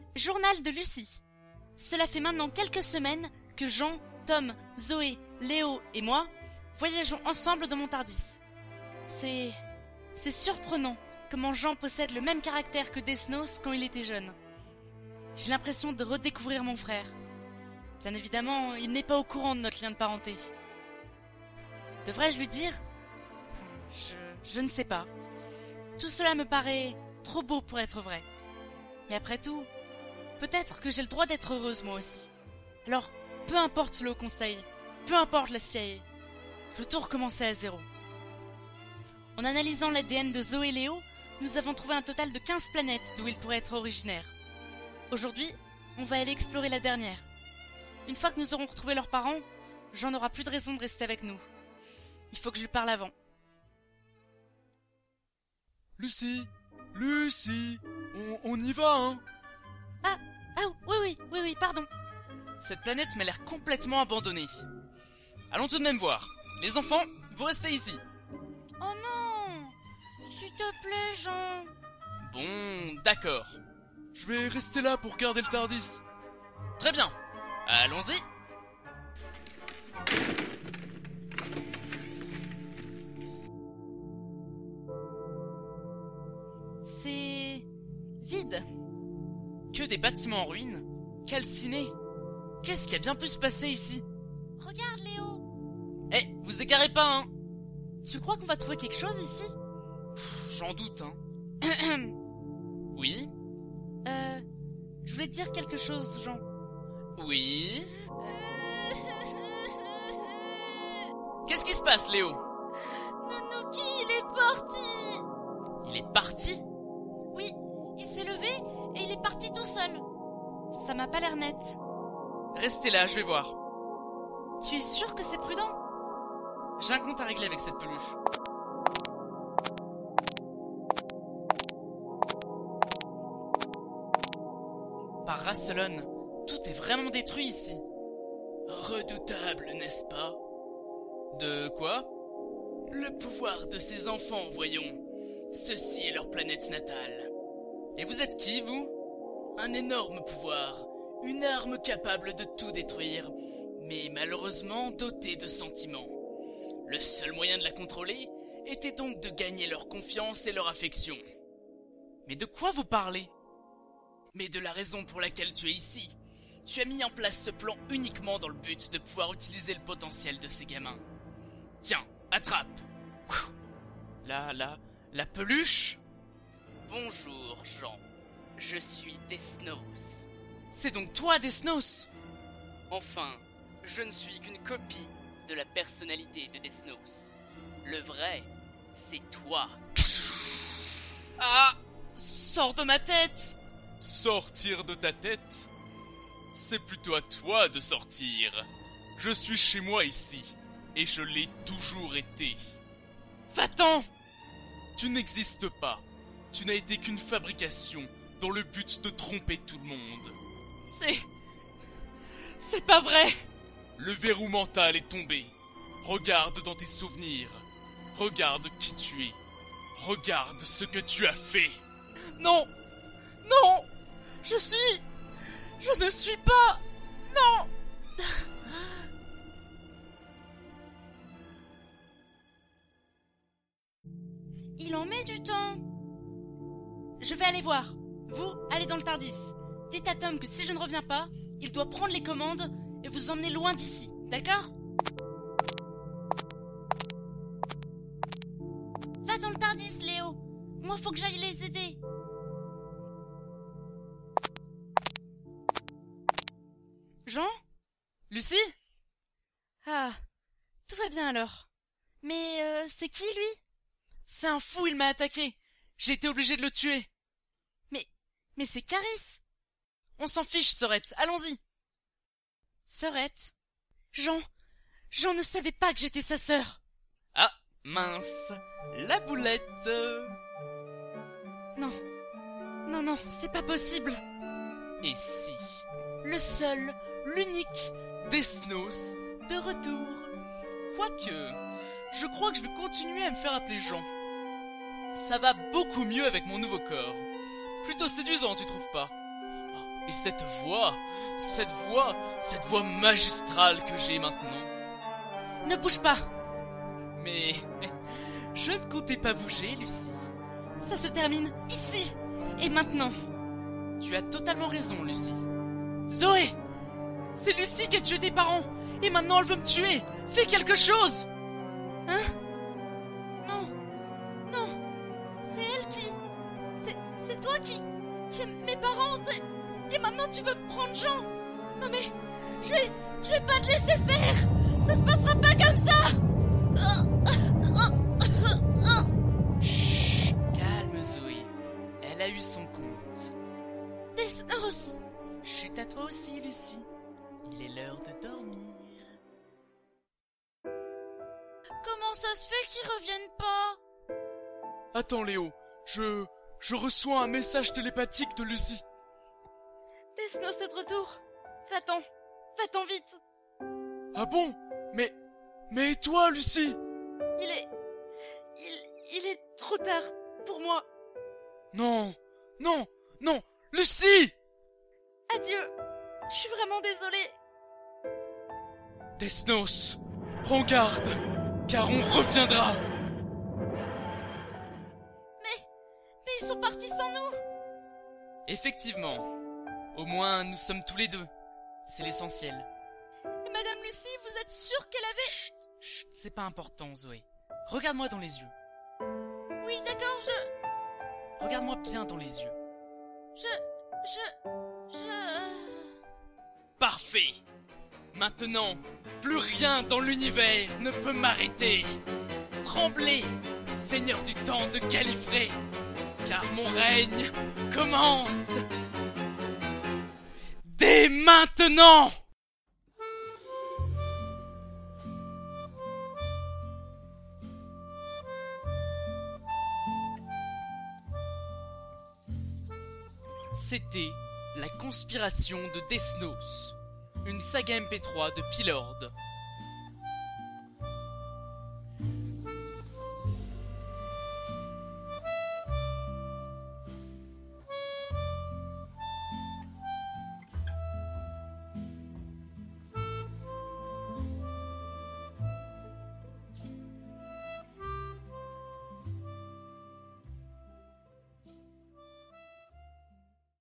Journal de Lucie. Cela fait maintenant quelques semaines que Jean, Tom, Zoé, Léo et moi voyageons ensemble dans mon Tardis. C'est surprenant comment Jean possède le même caractère que Desnos quand il était jeune. J'ai l'impression de redécouvrir mon frère. Bien évidemment, il n'est pas au courant de notre lien de parenté. Devrais-je lui dire ? Je ne sais pas. Tout cela me paraît trop beau pour être vrai. Et après tout, peut-être que j'ai le droit d'être heureuse moi aussi. Alors, peu importe le Haut Conseil, peu importe la CIA, je veux tout recommencer à zéro. En analysant l'ADN de Zoé et Léo, nous avons trouvé un total de 15 planètes d'où ils pourraient être originaires. Aujourd'hui, on va aller explorer la dernière. Une fois que nous aurons retrouvé leurs parents, Jean n'aura plus de raison de rester avec nous. Il faut que je lui parle avant. Lucie, on y va, hein? Ah, oui, pardon. Cette planète m'a l'air complètement abandonnée. Allons tout de même voir. Les enfants, vous restez ici. Oh non! S'il te plaît, Jean. Bon, d'accord. Je vais rester là pour garder le Tardis. Très bien. Allons-y. C'est vide. Que des bâtiments en ruine. Calcinés. Qu'est-ce qui a bien pu se passer ici? Regarde, Léo. Eh, vous égarez pas, hein? Tu crois qu'on va trouver quelque chose ici? J'en doute, hein. Oui? Je voulais te dire quelque chose, Jean. Oui? Qu'est-ce qui se passe, Léo? Nounouki, il est parti! Il est parti? Oui, il s'est levé et il est parti tout seul. Ça m'a pas l'air net. Restez là, je vais voir. Tu es sûr que c'est prudent? J'ai un compte à régler avec cette peluche. Par Rasselon, tout est vraiment détruit ici. Redoutable, n'est-ce pas? De quoi? Le pouvoir de ces enfants, voyons. Ceci est leur planète natale. Et vous êtes qui, vous? Un énorme pouvoir, une arme capable de tout détruire, mais malheureusement dotée de sentiments. Le seul moyen de la contrôler était donc de gagner leur confiance et leur affection. Mais de quoi vous parlez? Mais de la raison pour laquelle tu es ici. Tu as mis en place ce plan uniquement dans le but de pouvoir utiliser le potentiel de ces gamins. Tiens, attrape. La peluche? Bonjour, Jean. Je suis Desnos. C'est donc toi, Desnos? Enfin, je ne suis qu'une copie de la personnalité de Desnos. Le vrai, c'est toi. Ah! Sors de ma tête! Sortir de ta tête? C'est plutôt à toi de sortir. Je suis chez moi ici, et je l'ai toujours été. Va-t'en! Tu n'existes pas. Tu n'as été qu'une fabrication dans le but de tromper tout le monde. C'est pas vrai! Le verrou mental est tombé. Regarde dans tes souvenirs. Regarde qui tu es. Regarde ce que tu as fait. Non! Non! Je ne suis pas... Non! Il en met du temps. Je vais aller voir. Vous, allez dans le Tardis. Dites à Tom que si je ne reviens pas, il doit prendre les commandes et vous emmener loin d'ici, d'accord? Va dans le Tardis, Léo. Moi, faut que j'aille les aider. Jean? Lucie? Ah, tout va bien alors. Mais c'est qui, lui? C'est un fou, il m'a attaqué. J'ai été obligé de le tuer. Mais c'est Caris. On s'en fiche, Sorette, allons-y. Sorette? Jean ne savait pas que j'étais sa sœur. Ah, mince. La boulette. Non, c'est pas possible. Et si Le seul, l'unique, Desnos de retour? Quoique, je crois que je vais continuer à me faire appeler Jean. Ça va beaucoup mieux avec mon nouveau corps. Plutôt séduisant, tu trouves pas? Et cette voix magistrale que j'ai maintenant. Ne bouge pas. Mais je ne comptais pas bouger, Lucie. Ça se termine ici et maintenant. Tu as totalement raison, Lucie. Zoé! C'est Lucie qui a tué tes parents et maintenant elle veut me tuer. Fais quelque chose! Hein? Non. Non. C'est elle qui... C'est toi qui aime mes parents. Et maintenant tu veux me prendre Jean. Non mais... Je vais pas te laisser faire. Ça se passera pas comme ça. Chut, calme Zoé. Elle a eu son compte. Desnos. Chut à toi aussi, Lucie. Il est l'heure de dormir. Comment ça se fait qu'ils reviennent pas? Attends Léo, je reçois un message télépathique de Lucie. Desnos est de retour. Va-t'en vite. Ah bon? Mais et toi, Lucie? Il est trop tard pour moi. Non, Lucie! Adieu. Je suis vraiment désolée. Desnos, prends garde, car on reviendra. Mais ils sont partis sans nous. Effectivement. Au moins, nous sommes tous les deux. C'est l'essentiel. Et Madame Lucie, vous êtes sûre qu'elle avait... Chut, c'est pas important, Zoé. Regarde-moi dans les yeux. Oui, d'accord, Regarde-moi bien dans les yeux. Parfait. Maintenant, plus rien dans l'univers ne peut m'arrêter. Tremblez, Seigneur du temps de Gallifrey, car mon règne commence dès maintenant. C'était La conspiration de Desnos, une saga MP3 de Pilord,